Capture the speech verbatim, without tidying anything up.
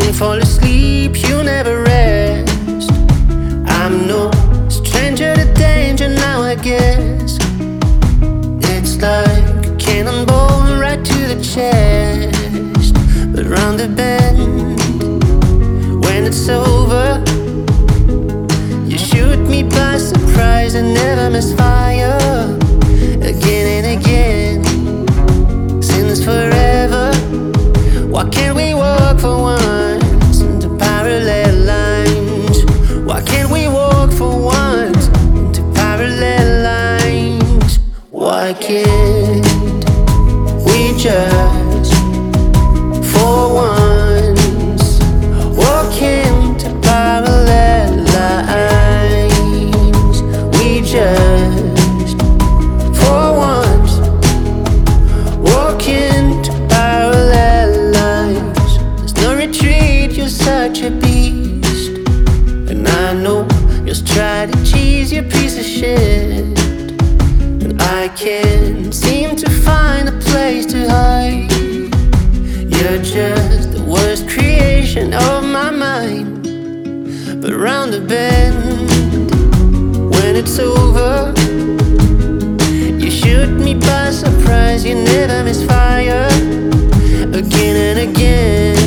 won't fall asleep, you never rest. I'm no stranger to danger now, I guess. It's like a cannonball right to the chest, but round the bend, when it's over, you shoot me by surprise and never miss fire. Again and again, sin is forever. Why can't we walk for once into parallel lines? Why can't we walk for once into parallel lines? Why can't we just for once walk into parallel lines? We just for once walk into parallel lines. There's no retreat, you're such a beast, and I know your strategies, you're a piece of shit. And I can't seem to find a place to hide. You're just the worst creation of my mind. But round the bend, when it's over, you shoot me by surprise, you never miss fire. Again and again,